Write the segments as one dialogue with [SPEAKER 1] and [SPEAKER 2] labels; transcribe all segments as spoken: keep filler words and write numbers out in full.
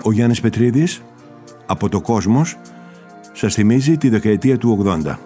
[SPEAKER 1] Ο Γιάννης Πετρίδης από το Κόσμος σας θυμίζει τη δεκαετία του ογδόντα.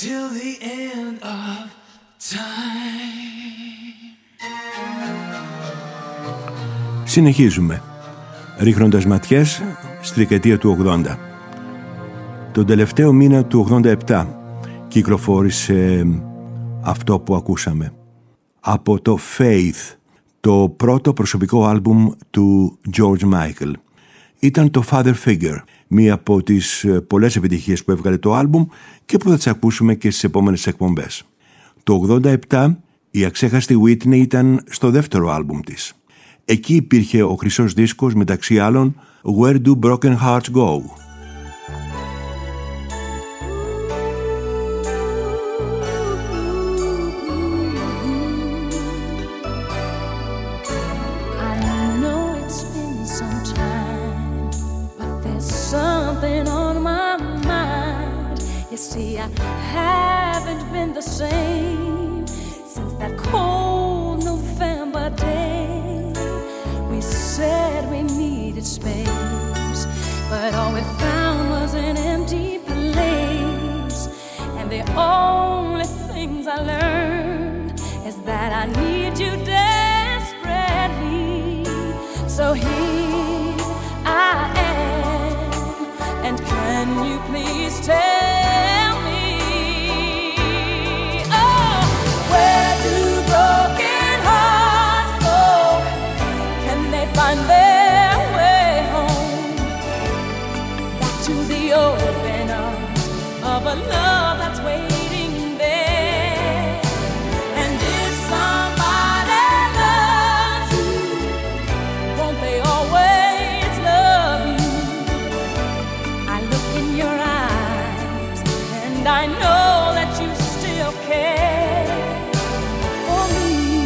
[SPEAKER 2] till the end of time.
[SPEAKER 1] Συνεχίζουμε, ρίχνοντας ματιές στη δεκαετία του ογδόντα. Τον τελευταίο μήνα του ογδόντα επτά κυκλοφόρησε αυτό που ακούσαμε. Από το Faith, το πρώτο προσωπικό άλμπουμ του George Michael. Ήταν το Father Figure, μία από τις πολλές επιτυχίες που έβγαλε το άλμπουμ και που θα τις ακούσουμε και στις επόμενες εκπομπές. Το ογδόντα επτά η αξέχαστη Whitney ήταν στο δεύτερο άλμπουμ της. Εκεί υπήρχε ο χρυσός δίσκος, μεταξύ άλλων Where Do Broken Hearts Go?
[SPEAKER 3] See, I haven't been the same since that cold November day. We said we needed space, but all we found was an empty place. And the only things I learned is that I need you desperately. So here I am, and can you please tell find their way home back to the open arms of a love that's waiting there. And if somebody loves you, won't they always love you? I look in your eyes and I know that you still care for me.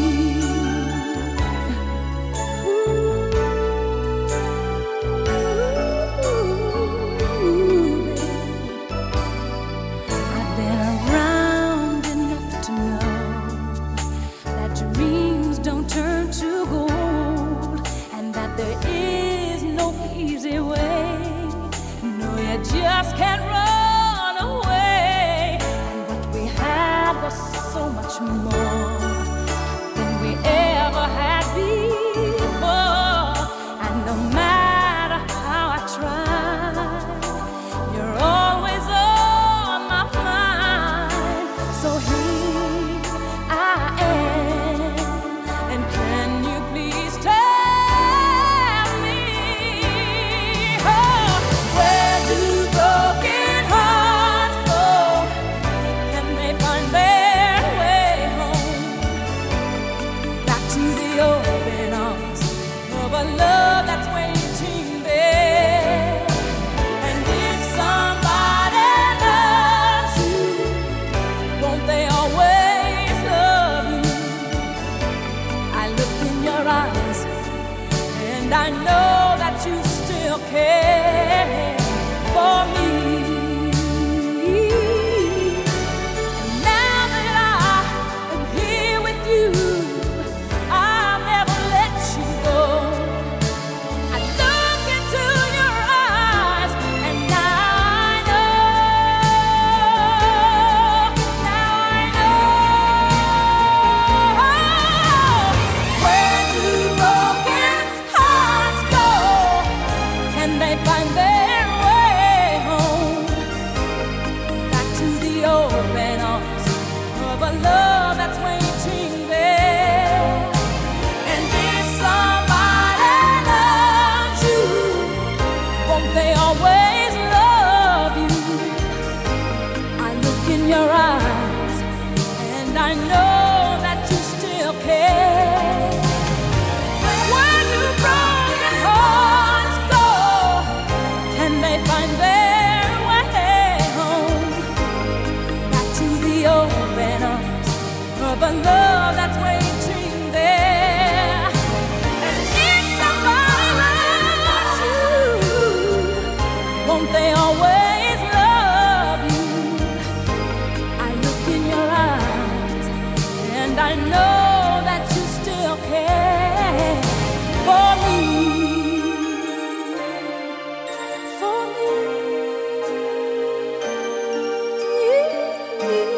[SPEAKER 3] Just can't run away. And what we had was so much more than we ever had before. And no matter how I try, you're always on my mind. So here I am, and can you please tell me, oh, where do broken hearts go? Can they find their way home back to the open arms of a love that's waiting there? And if somebody loves you, won't they always love you? I look in your eyes and I know that you still care for me. And now that I am here with you, I'll never let you go. I look into your eyes and now I know, now I know. Where do broken hearts go? Can they find their way home back to the open arms of a love that's waiting there? And if somebody loves you, won't they always love you? I look in your eyes and I know that you still care. Where do broken hearts go? Can they find their way home back to the open arms of a love that's waiting there? And if somebody loves you, won't they always love you? I look in your eyes and I know that you still care for me. For me.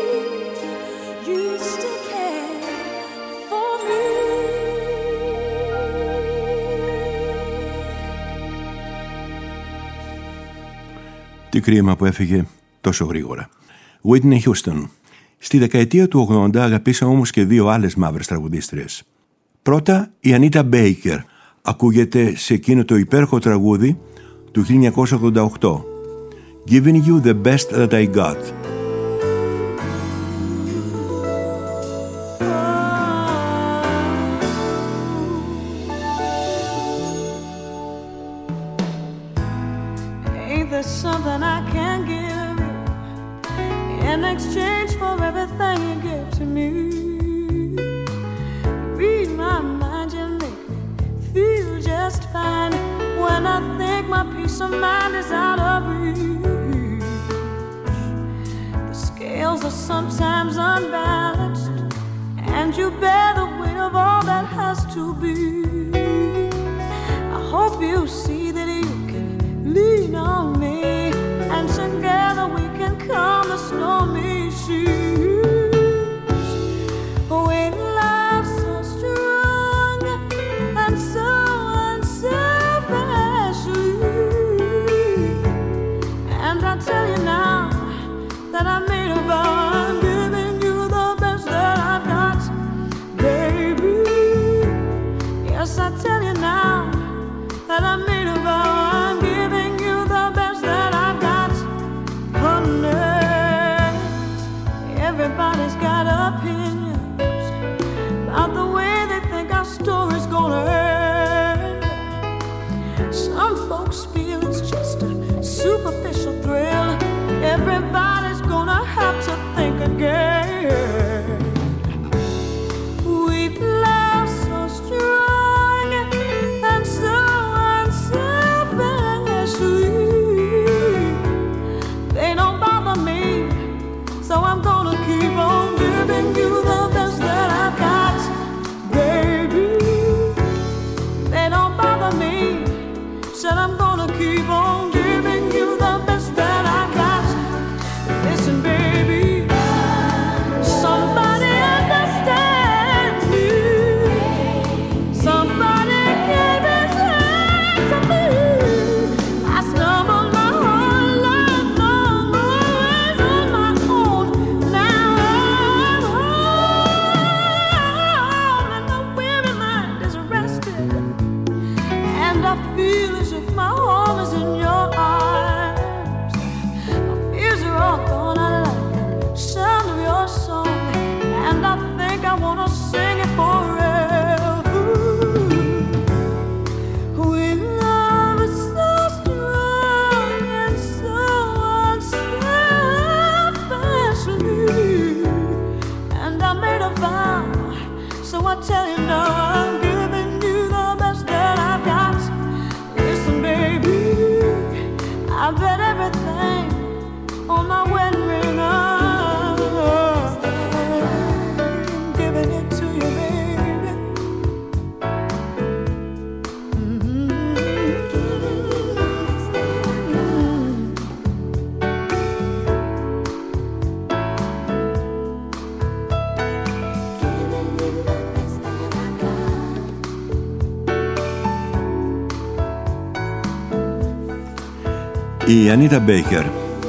[SPEAKER 1] Τι κρίμα που έφυγε τόσο γρήγορα. Whitney Houston. Στη δεκαετία του ογδόντα αγαπήσα όμως και δύο άλλες μαύρες τραγουδίστριες. Πρώτα η Anita Baker. Ακούγεται σε εκείνο το υπέροχο τραγούδι του χίλια εννιακόσια ογδόντα οκτώ. Giving you the best that I got.
[SPEAKER 3] Ain't there something I can give you in exchange for everything you give to me? Read my mind, you make me feel just fine. When I think my peace of mind is out of reach, the scales are sometimes unbalanced, and you bear the weight of all that has to be. I hope you see that you can lean on me, and together we can calm the stormy seas. When love's so strong and so tell you now that I made a vow, I'm giving you the best that I've got, baby. Yes, I tell you now that I made a vow, I'm giving you the best that I've got, honey. Everybody's got opinions about the way they think our story's gonna end. Some folks feel it's just a superficial thrill. Everybody's gonna have to think again. We've loved so strong and so unselfishly. They don't bother me, so I'm gonna keep on giving you the best that I've got, baby. They don't bother me, said I'm gonna keep on giving you the best that I got. Listen, baby, somebody understands me. Somebody gave his hand to me. I stumbled my whole life long, always on my own. Now I'm home, and my weary mind is rested, and I feel as if my home is in your arms. My fears are all gone, I like the sound of your song, and I think I wanna sing it forever. When love is so strong and so unselfishly, and I made a vow, so I tell you now I'm giving you the best that I've got. Listen, baby, I bet everything on my wedding ring. I'm giving it to you, baby. Mm-hmm.
[SPEAKER 1] Η Anita Baker.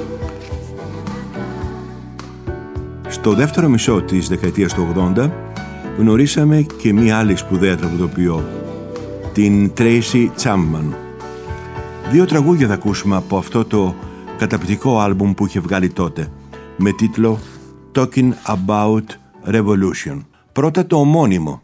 [SPEAKER 1] Στο δεύτερο μισό της δεκαετίας του ογδόντα γνωρίσαμε και μία άλλη σπουδαία τραγουδοποιό, την Tracy Chapman. Δύο τραγούδια θα ακούσουμε από αυτό το καταπληκτικό άλμπουμ που είχε βγάλει τότε, με τίτλο Talking About Revolution. Πρώτα το ομώνυμο.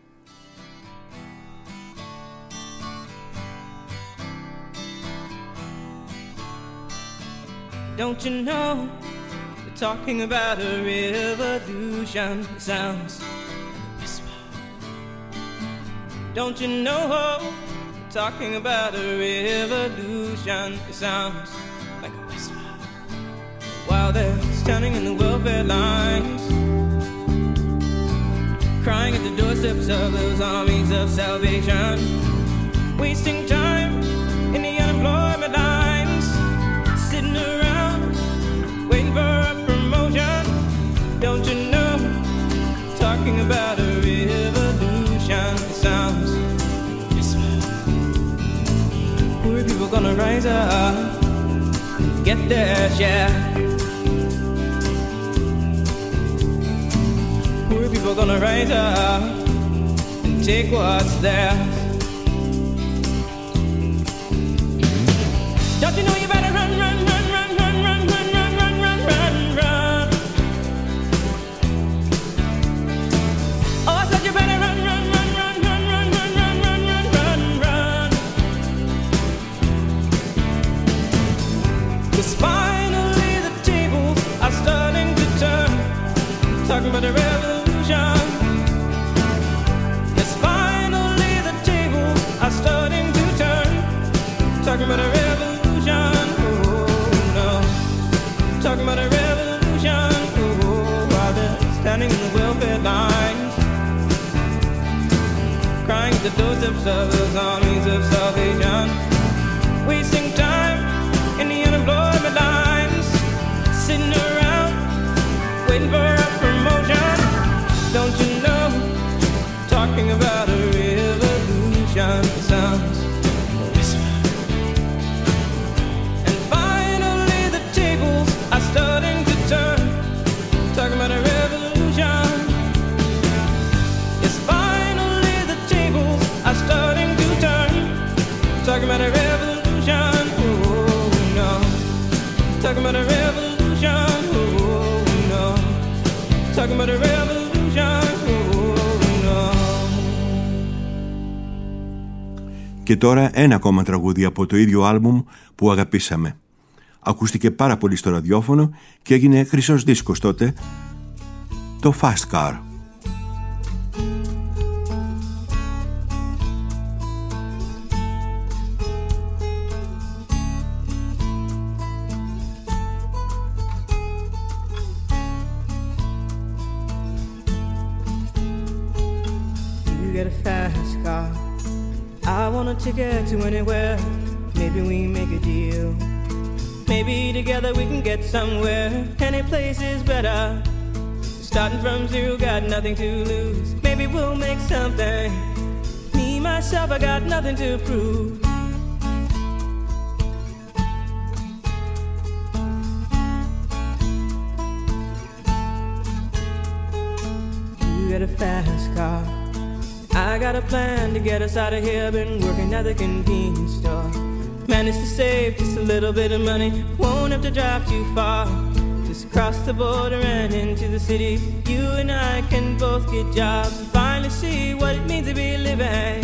[SPEAKER 4] Don't you know, they're talking about a revolution. It sounds like a whisper. Don't you know, they're talking about a revolution. It sounds like a whisper. While they're standing in the welfare lines, crying at the doorsteps of those armies of salvation, wasting time in the unemployment lines, sitting around waiting for a promotion. Don't you know, talking about a revolution. It sounds whisper. Poor people gonna rise up, get their share. Poor people gonna rise up and take what's theirs. Don't you know you better run, run, run, run, run, run, run, run, run, run, run, run. Oh, I said you better run, run, run, run, run, run, run, run, run, run, run, run. 'Cause finally the tables are starting to turn. Talking about the revolution. Yes, finally the tables are starting to turn. Talking about a revolution, oh no. Talking about a revolution, oh, while they're standing in the welfare lines, crying at the doorsteps of those armies of salvation, wasting time in the unemployment lines, sitting around waiting for a promotion. Don't you know, talking about a revolution sounds a whisper. And finally the tables are starting to turn. Talking about a revolution. Yes, finally the tables are starting to turn. Talking about a revolution, oh no. Talking about a revolution, oh no. Talking about a revolution, oh no.
[SPEAKER 1] Και τώρα ένα ακόμα τραγούδι από το ίδιο άλμπουμ που αγαπήσαμε. Ακούστηκε πάρα πολύ στο ραδιόφωνο και έγινε χρυσός δίσκος τότε, το Fast Car.
[SPEAKER 4] Get a fast car. I want a ticket to anywhere. Maybe we make a deal. Maybe together we can get somewhere. Any place is better. Starting from zero, got nothing to lose. Maybe we'll make something. Me, myself, I got nothing to prove. You get a fast car. I got a plan to get us out of here. Been working at the convenience store. Managed to save just a little bit of money. Won't have to drive too far. Just cross the border and into the city. You and I can both get jobs and finally see what it means to be living.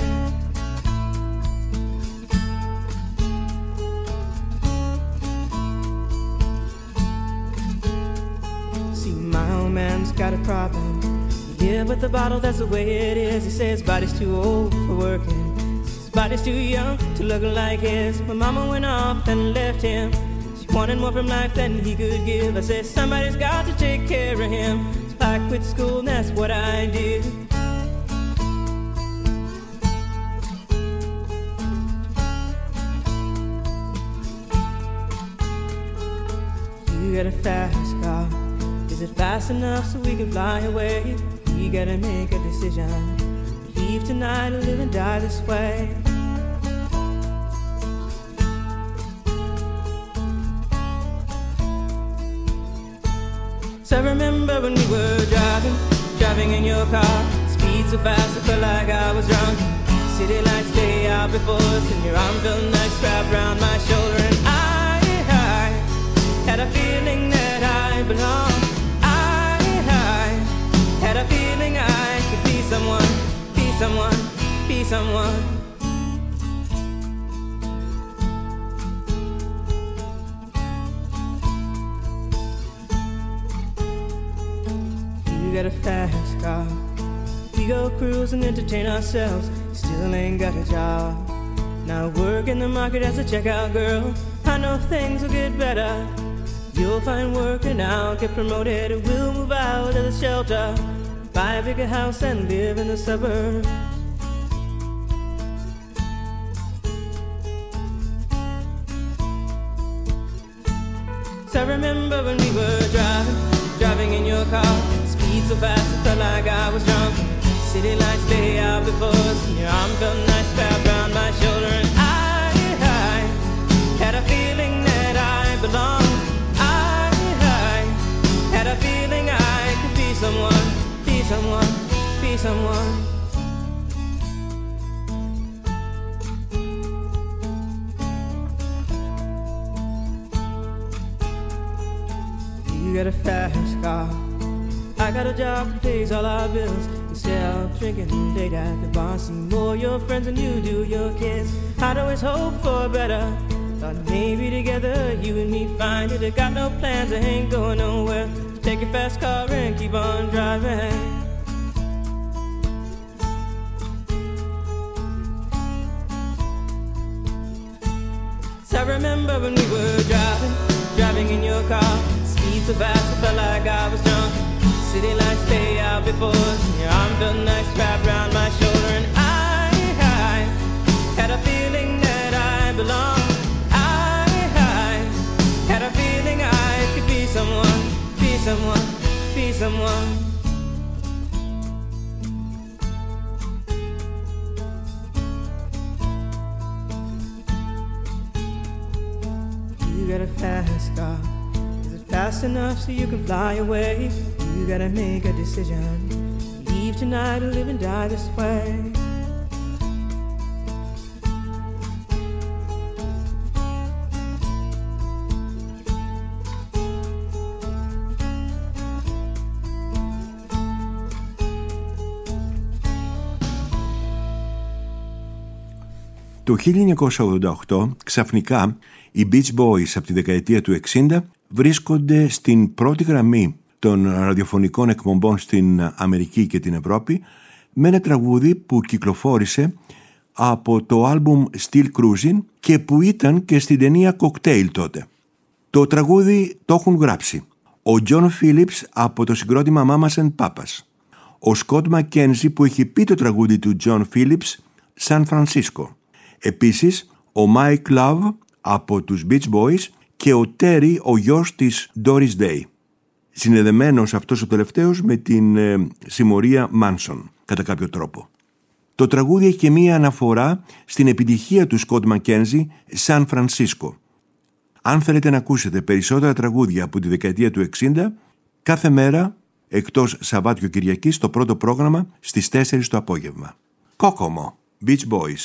[SPEAKER 4] See, my old man's got a problem. Yeah, with the bottle, that's the way it is. He says his body's too old for working. His body's too young to look like his. My mama went off and left him. She wanted more from life than he could give. I said, somebody's got to take care of him. So I quit school and that's what I did. You got a fast car. Is it fast enough so we can fly away? We gotta make a decision. Leave tonight or live and die this way. So I remember when we were driving, driving in your car. Speed so fast I felt like I was drunk. City lights lay out before us, and your arm felt nice wrapped around my shoulder. And I, I had a feeling that I belonged. Had a feeling I could be someone, be someone, be someone. You got a fast car. We go cruise and entertain ourselves. Still ain't got a job. Now work in the market as a checkout girl. I know things will get better. You'll find work and I'll get promoted. And we'll move out of the shelter. Buy a bigger house and live in the suburbs. So I remember when we were driving, driving in your car. Speed so fast I felt like I was drunk. City lights lay out before us, and your arm felt nice wrapped around my shoulder. And I, I had a feeling that I belong. I, I had a feeling I could be someone, be someone, be someone. You got a fast car, I got a job that pays all our bills. Instead of drinking late at the bar, see more your friends than you do your kids. I'd always hope for better. Thought maybe together you and me find it. I got no plans, I ain't going nowhere. So take your fast car and keep on driving. So I remember when we were driving, driving in your car. Speed so fast, I felt like I was drunk. City lights stay out before us, and your arm felt nice wrapped around my shoulder. And I, I had a feeling that I belonged. I, I had a feeling I could be someone, be someone, be someone. You got a fast car. Is it fast enough so you can fly away? You gotta make a decision. Leave tonight or live and die this way.
[SPEAKER 1] Το χίλια εννιακόσια ογδόντα οκτώ, ξαφνικά, οι Beach Boys από τη δεκαετία του εξήντα βρίσκονται στην πρώτη γραμμή των ραδιοφωνικών εκπομπών στην Αμερική και την Ευρώπη με ένα τραγούδι που κυκλοφόρησε από το άλμπουμ Still Cruising και που ήταν και στην ταινία Cocktail τότε. Το τραγούδι το έχουν γράψει ο John Phillips από το συγκρότημα Mamas and Papas, ο Scott McKenzie που έχει πει το τραγούδι του John Phillips San Francisco, επίσης ο Mike Love από τους Beach Boys και ο Terry, ο γιος της Doris Day, συνδεδεμένος αυτός ο τελευταίος με την ε, συμμορία Manson κατά κάποιο τρόπο. Το τραγούδι έχει και μία αναφορά στην επιτυχία του Scott McKenzie San Francisco. Αν θέλετε να ακούσετε περισσότερα τραγούδια από τη δεκαετία του εξήντα, κάθε μέρα εκτός Σαββάτιο Κυριακής το πρώτο πρόγραμμα στις τέσσερις το απόγευμα. Kokomo, Beach Boys.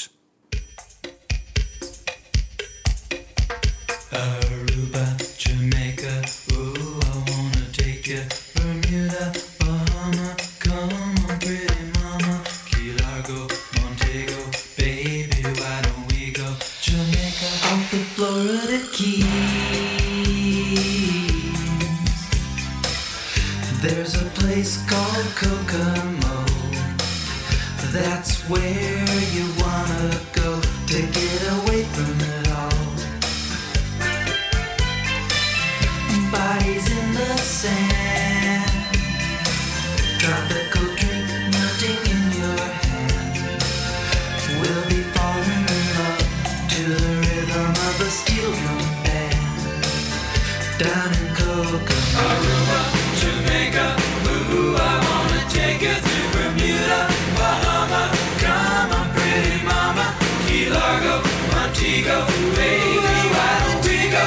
[SPEAKER 2] Aruba, Jamaica, ooh, I wanna take you. Bermuda, Bahama, come on, pretty mama. Key Largo, Montego, baby, why don't we go? Jamaica, off the Florida Keys. There's a place called Kokomo. That's where you wanna go to get away from it all. Bodies in the sand, tropical drink melting in your hand. We'll be falling in love to the rhythm of a steel drum band. Down in Kokomo, Aruba, Jamaica, ooh, I wanna take you through Bermuda, Bahama, come on, pretty mama, Key Largo, Montego, baby, why don't we go?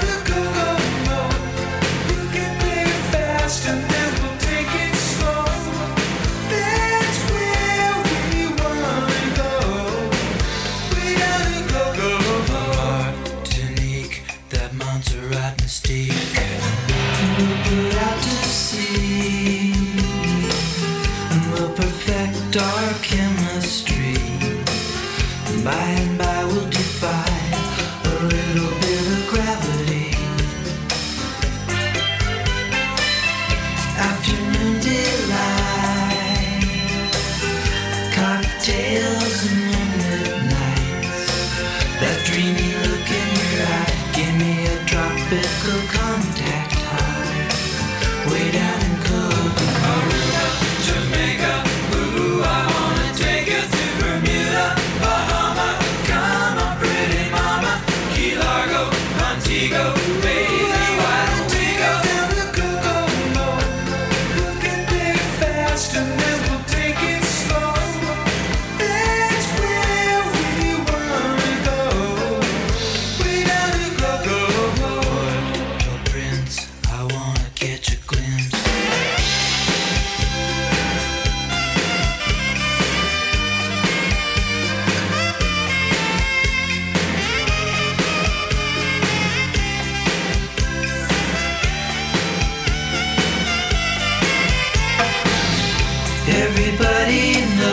[SPEAKER 2] And then we'll take it slow. That's where we wanna go. We gotta go, go, go. Martinique, that Montserrat mystique. We'll put out to sea, and we'll perfect our chemistry. By and by we'll defy a little bit of gravity. Afternoon delight, cocktails and moonlit nights. That dreamy look in your eye, give me a tropical contact high. Way down in Kokomo, Aruba, Jamaica, ooh, I wanna take you through Bermuda, Bahama, come on, pretty mama, Key Largo, Montego, baby, why don't we go down to Kokomo? And then we'll take it slow. That's where we wanna go. We gotta go, go, go. Everybody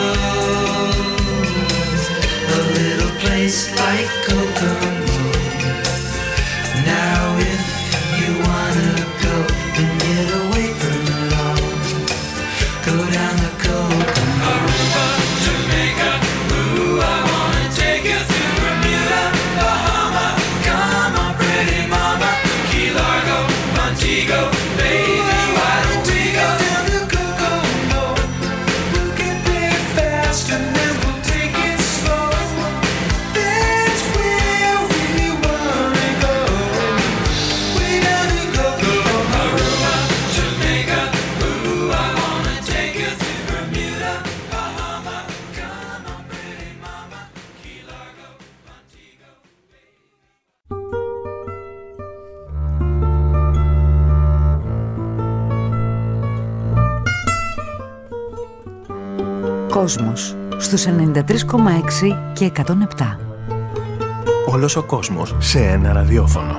[SPEAKER 2] knows a little place like Kokomo. Now if you wanna go and get away from it all, go down the Kokomo. Aruba, Jamaica, ooh, I wanna take you to Bermuda, Bahama. Come on, pretty mama, Key Largo, Montego, baby, why don't we go down to Kokomo? We'll get there fast and then we'll take it slow. That's where we wanna go. Way down to Kokomo. Aruba, Jamaica, ooh, I wanna take you to Bermuda, Bahama. Come on, pretty mama, Key Largo, Montego.
[SPEAKER 5] Κόσμος στους ενενήντα τρία κόμμα έξι και εκατόν επτά.
[SPEAKER 6] Όλος ο κόσμος σε ένα ραδιόφωνο.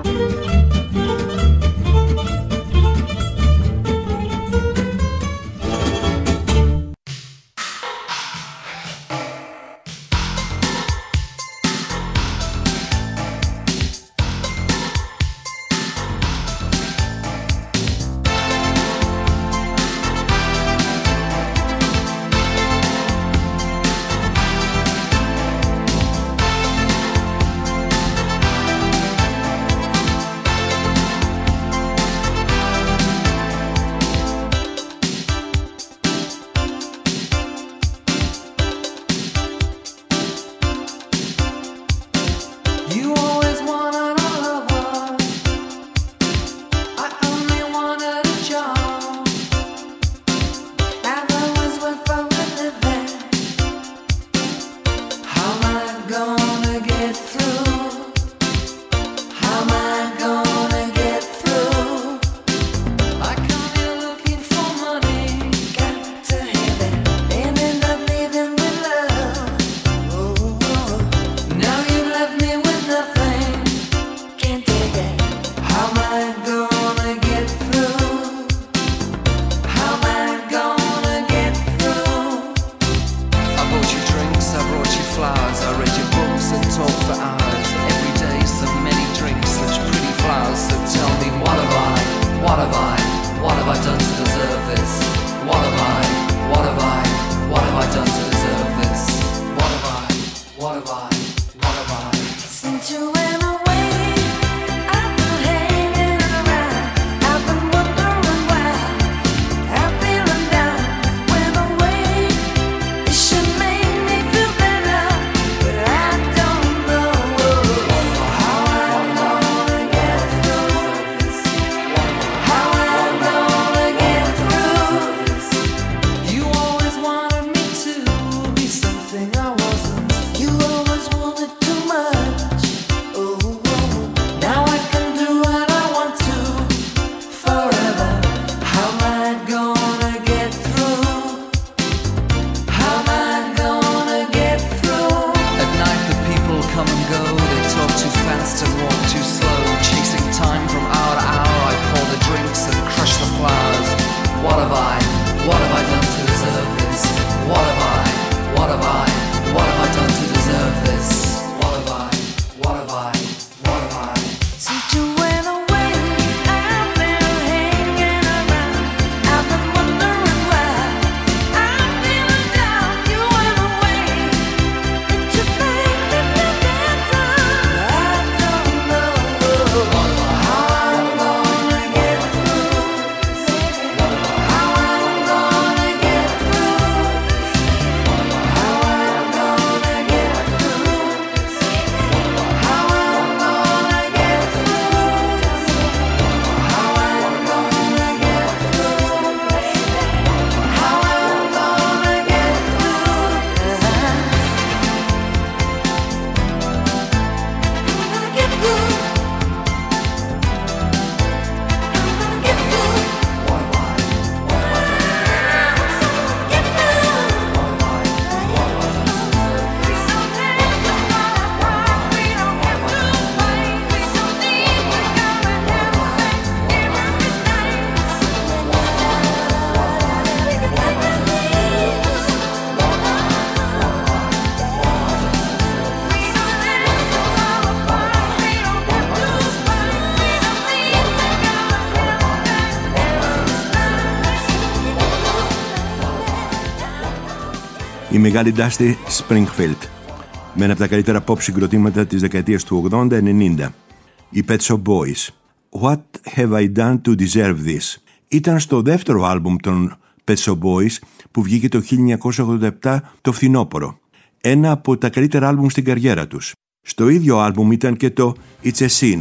[SPEAKER 1] η μεγάλη Dusty Springfield, με ένα από τα καλύτερα pop συγκροτήματα της δεκαετίας του ογδόντα ενενήντα. Οι Pet Shop Boys. What Have I Done to Deserve This ήταν στο δεύτερο άλμπουμ των Pet Shop Boys που βγήκε το χίλια εννιακόσια ογδόντα επτά το φθινόπωρο. Ένα από τα καλύτερα άλμπουμ στην καριέρα τους. Στο ίδιο άλμπουμ ήταν και το It's a Sin.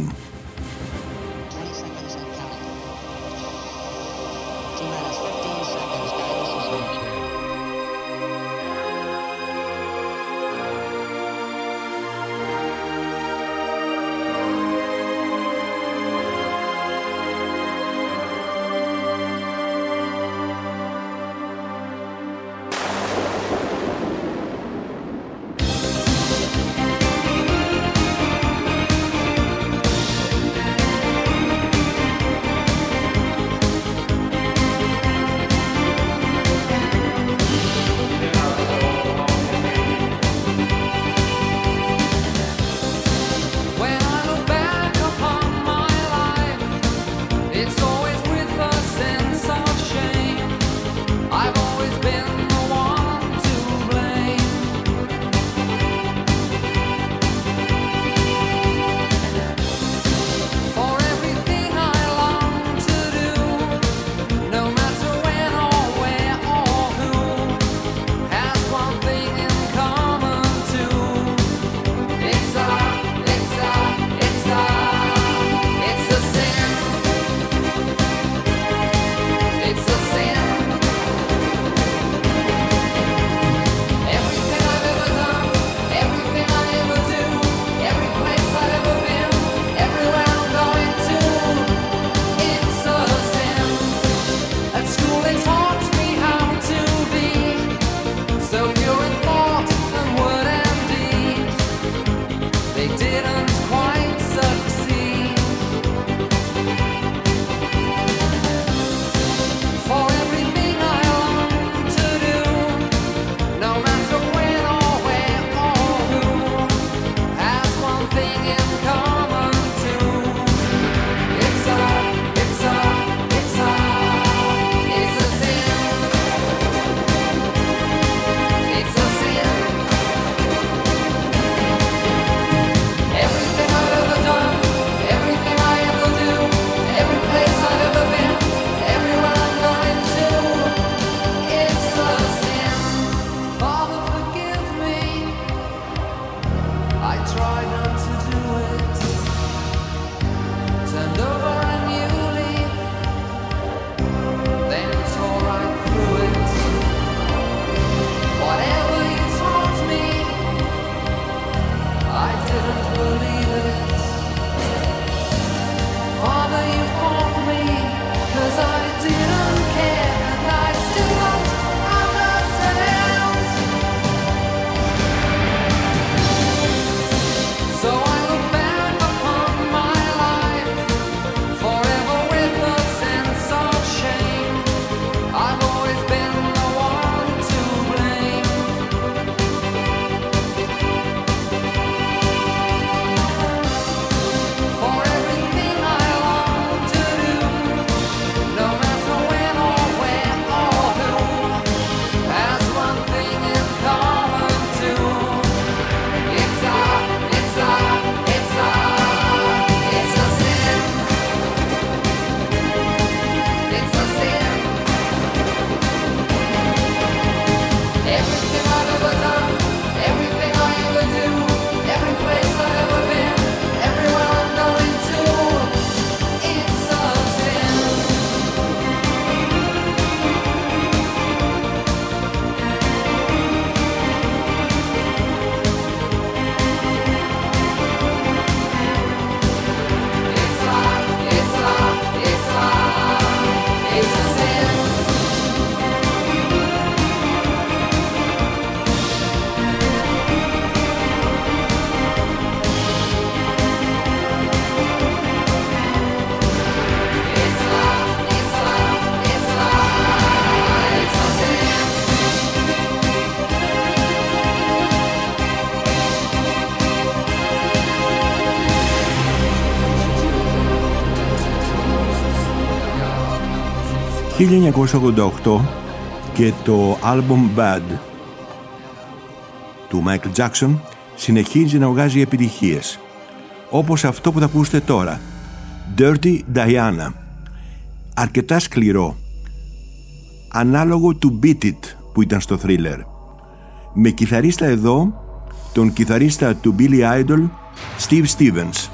[SPEAKER 1] χίλια εννιακόσια ογδόντα οκτώ και το album Bad. του Μάικλ Τζάκσον συνεχίζει να βγάζει επιτυχίες, όπως αυτό που θα ακούσετε τώρα, Dirty Diana, αρκετά σκληρό, ανάλογο του Beat It που ήταν στο Thriller, με κιθαρίστα εδώ τον κιθαρίστα του Billy Idol, Steve Stevens.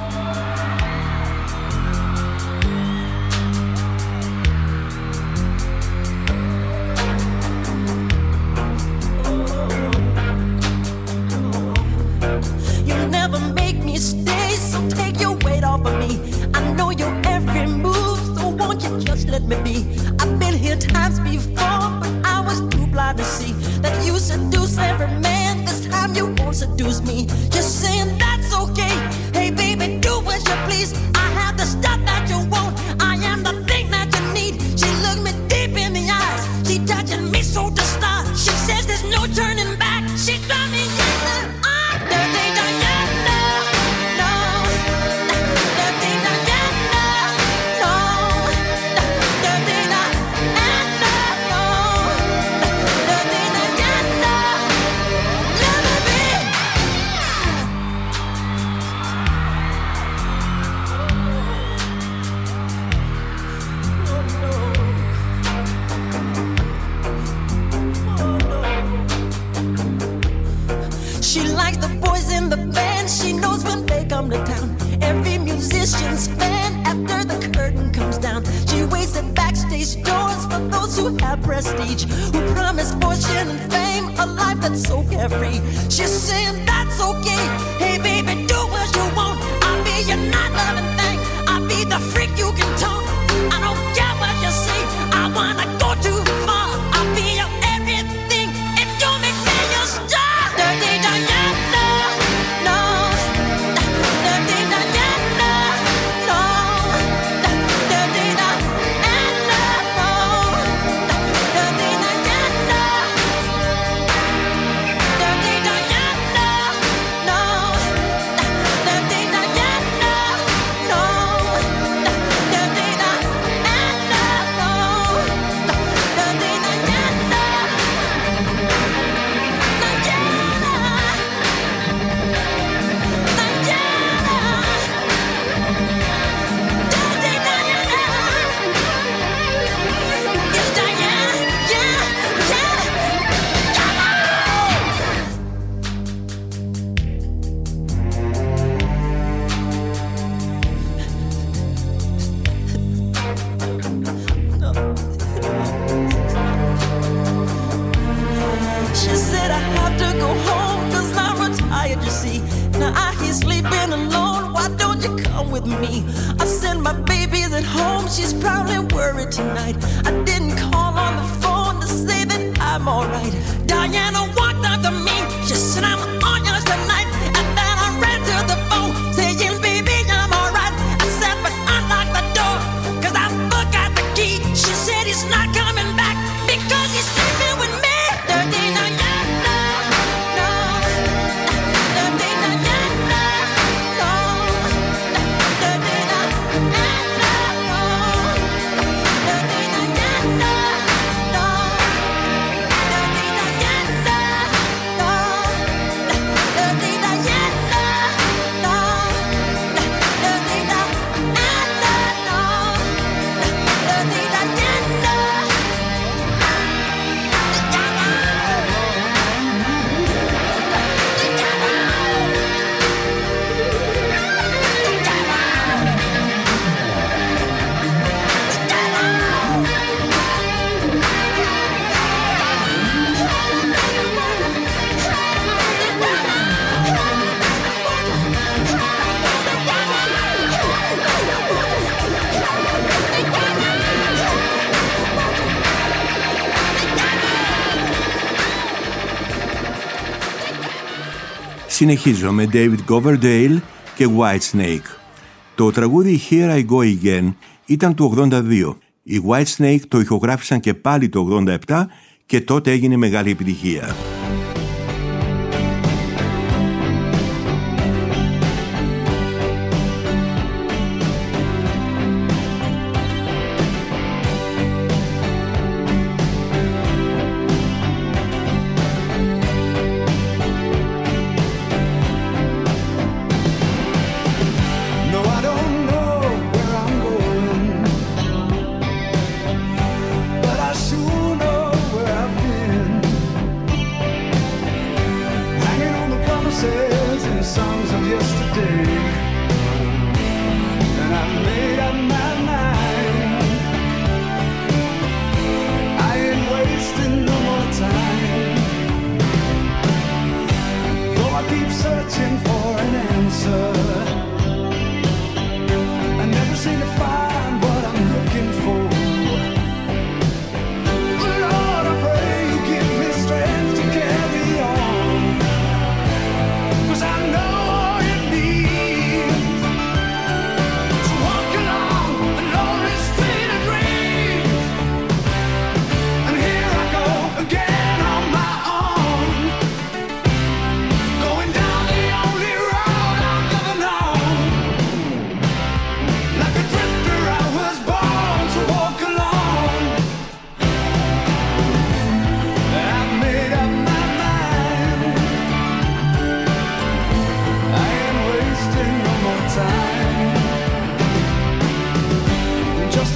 [SPEAKER 1] Συνεχίζω με David Coverdale και Whitesnake. Το τραγούδι Here I Go Again ήταν του ογδόντα δύο. Οι Whitesnake το ηχογράφησαν και πάλι το ογδόντα επτά και τότε έγινε μεγάλη επιτυχία.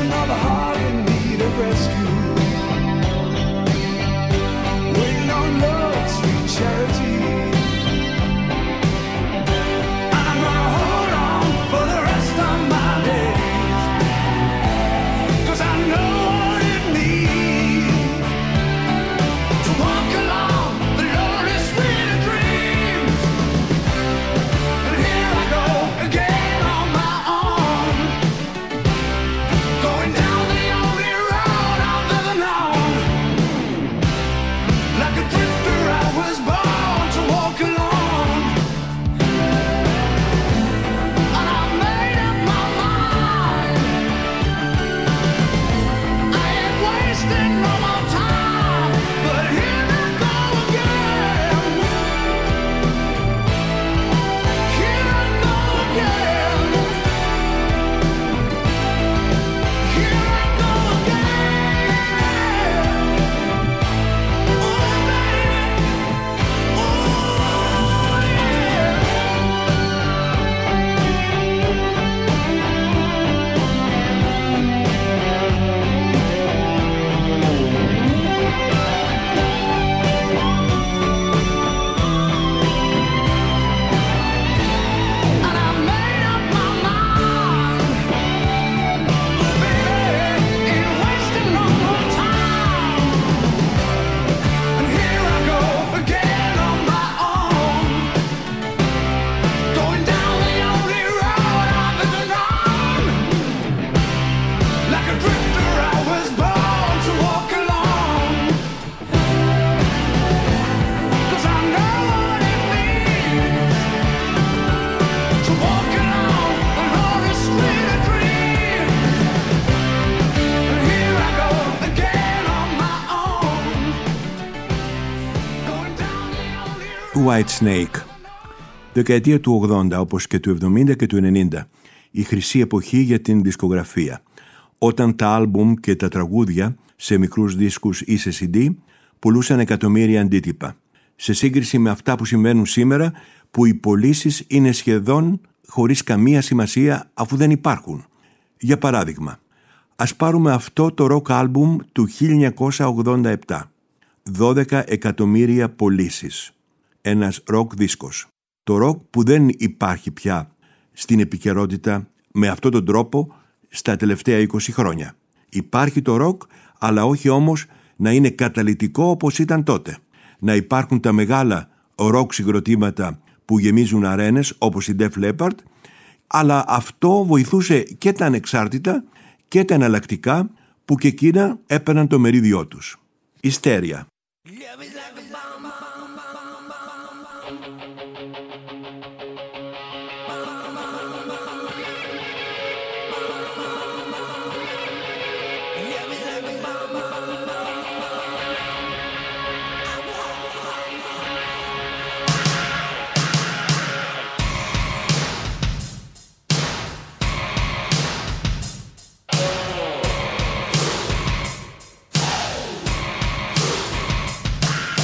[SPEAKER 2] of a heart in need of rescue. Waiting on love, sweet charity. I'm gonna hold on for the rest of my days, 'cause I know what it means to walk along the lonely street of dreams. And here I go again on my own, going down the only road I've ever known. Like a drifter I was born to walk alone, and I made up my mind. I ain't wasting no more time, but here I go again. Here I go again. Here I go again. Oh, baby. Oh, yeah. And I made up my mind. Oh, baby, ain't wasting no more time. And here I go again on my own, going down the only road I've ever known. Like a drifter I was born to walk alone, 'cause I know what it means to walk along the lonely street of dreams. And here I go again on my own, going down the only road.
[SPEAKER 1] White Snake. Δεκαετία του ογδόντα, όπως και του εβδομήντα και του ενενήντα, η χρυσή εποχή για την δισκογραφία, όταν τα άλμπουμ και τα τραγούδια σε μικρούς δίσκους ή σε σι ντι πουλούσαν εκατομμύρια αντίτυπα, σε σύγκριση με αυτά που συμβαίνουν σήμερα, που οι πωλήσεις είναι σχεδόν χωρίς καμία σημασία αφού δεν υπάρχουν. Για παράδειγμα, ας πάρουμε αυτό το rock άλμπουμ του χίλια εννιακόσια ογδόντα επτά. δώδεκα εκατομμύρια πωλήσεις. Ένας rock δίσκος. Το rock που δεν υπάρχει πια στην επικαιρότητα με αυτόν τον τρόπο στα τελευταία είκοσι χρόνια. Υπάρχει το rock, αλλά όχι όμως να είναι καταλυτικό όπως ήταν τότε. Να υπάρχουν τα μεγάλα rock συγκροτήματα που γεμίζουν αρένες όπως η Def Leppard, αλλά αυτό βοηθούσε και τα ανεξάρτητα και τα εναλλακτικά που και εκείνα έπαιρναν το μερίδιό τους. Ιστέρια.
[SPEAKER 2] Here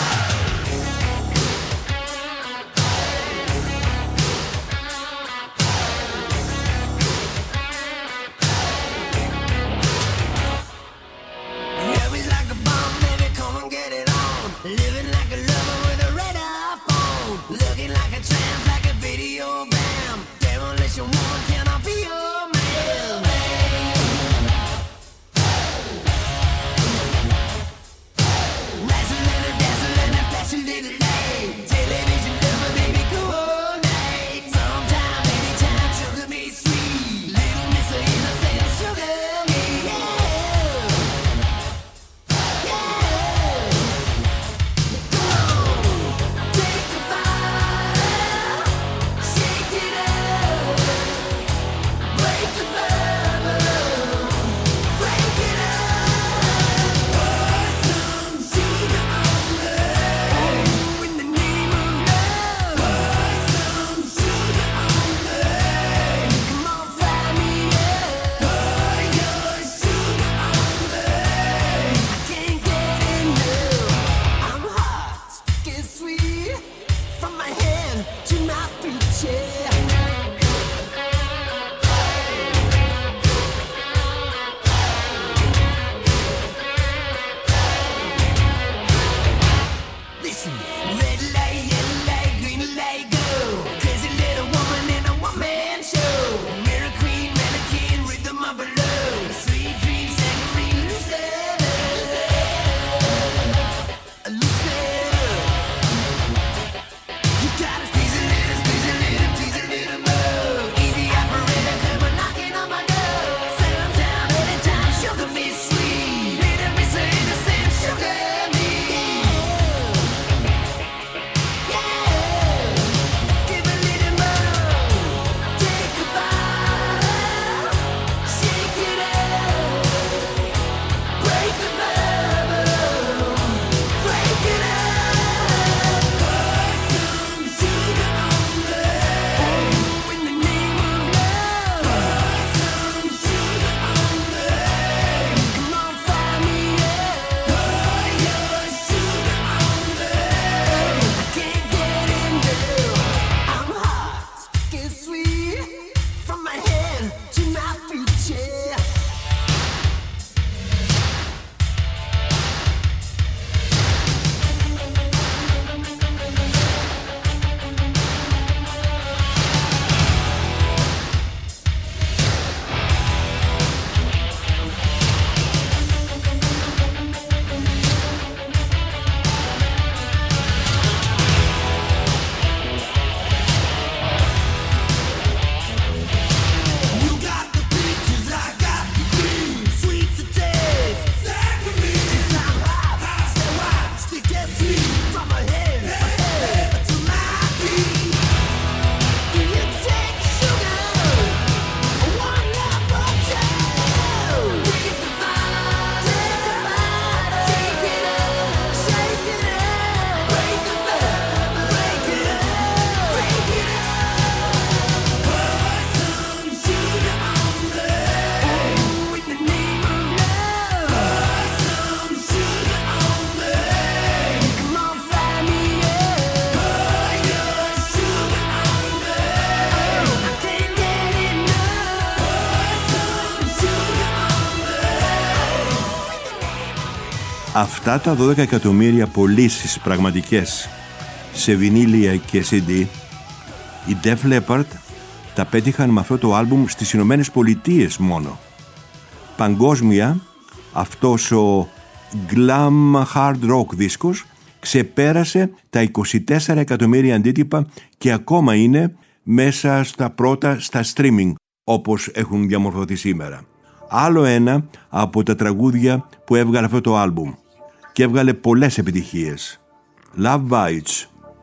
[SPEAKER 1] Αυτά τα δώδεκα εκατομμύρια πωλήσεις πραγματικές σε βινίλια και σι ντι, οι Def Leppard τα πέτυχαν με αυτό το άλμπουμ στις Ηνωμένες Πολιτείες μόνο. Παγκόσμια, αυτός ο glam hard rock δίσκος ξεπέρασε τα είκοσι τέσσερα εκατομμύρια αντίτυπα και ακόμα είναι μέσα στα πρώτα στα streaming, όπως έχουν διαμορφωθεί σήμερα. Άλλο ένα από τα τραγούδια που έβγαλε αυτό το άλμπουμ και έβγαλε πολλές επιτυχίες. Love Bites.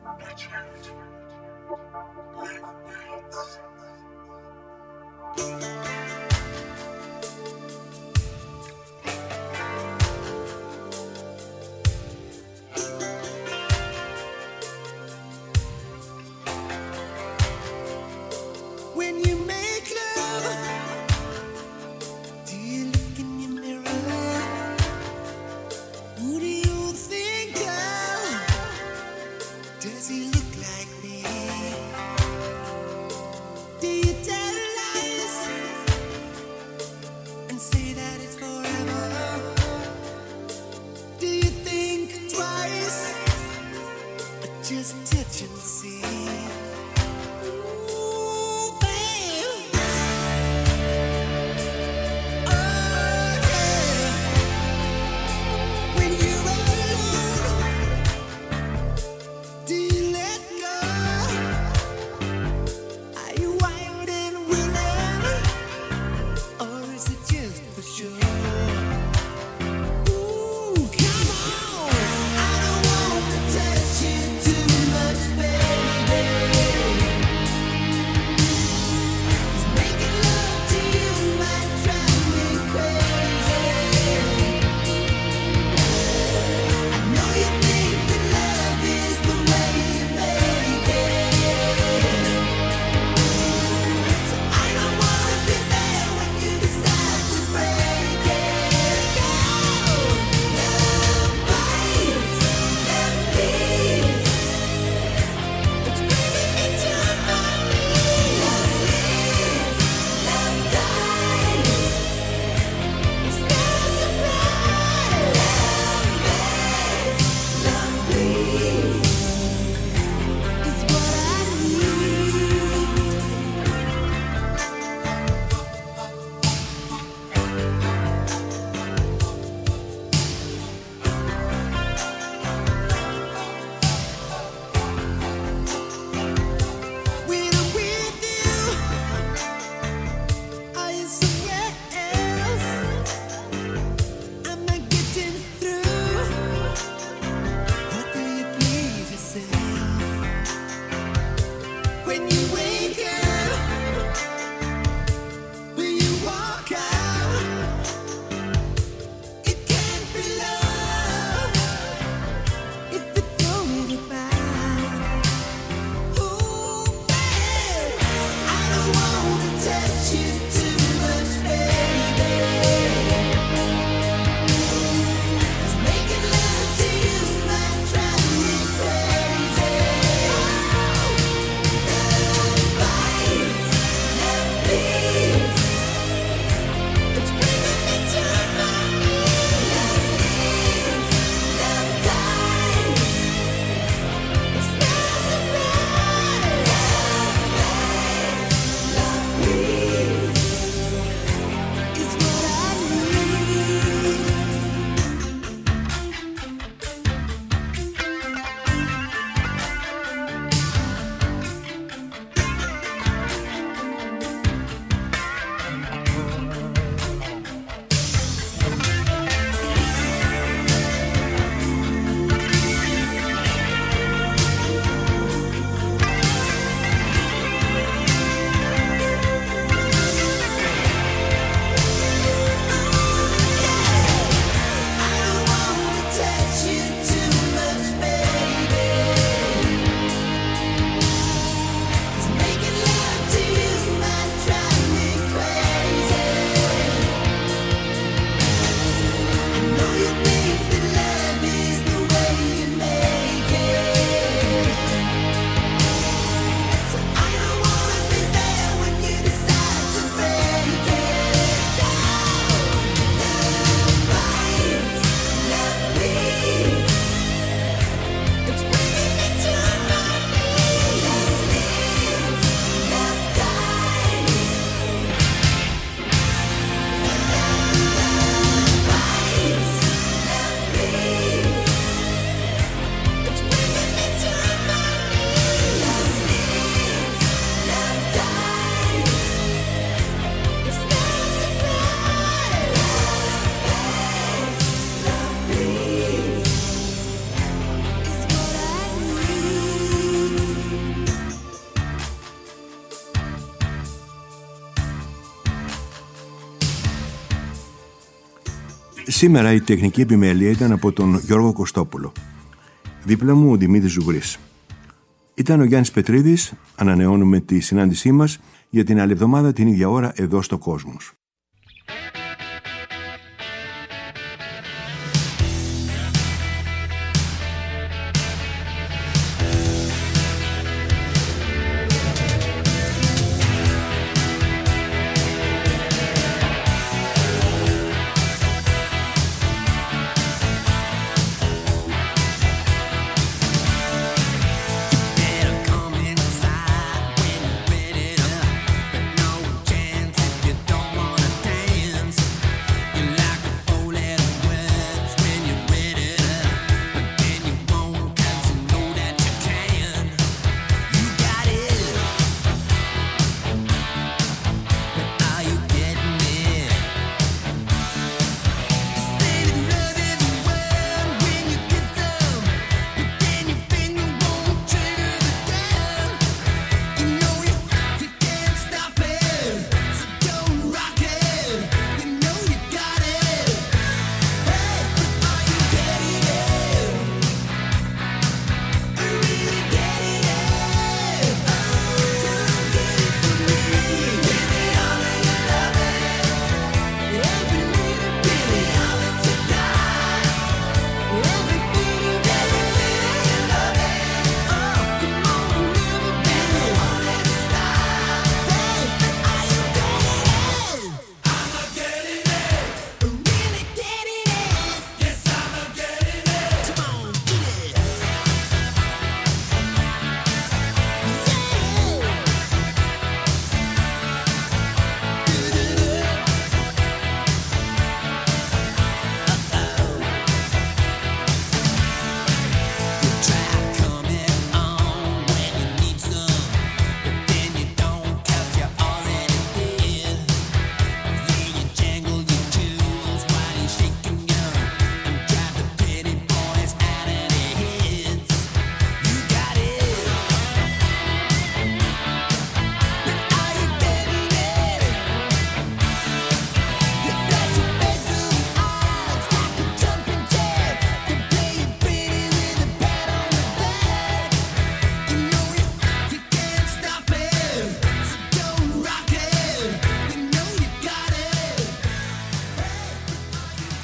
[SPEAKER 2] When you make love, do you look in your mirror? Who do you think of
[SPEAKER 1] Σήμερα η τεχνική επιμέλεια ήταν από τον Γιώργο Κωστόπουλο. Δίπλα μου ο Δημήτρης Ζουγρής. Ήταν ο Γιάννης Πετρίδης. Ανανεώνουμε τη συνάντησή μας για την άλλη εβδομάδα την ίδια ώρα εδώ στο Κόσμος.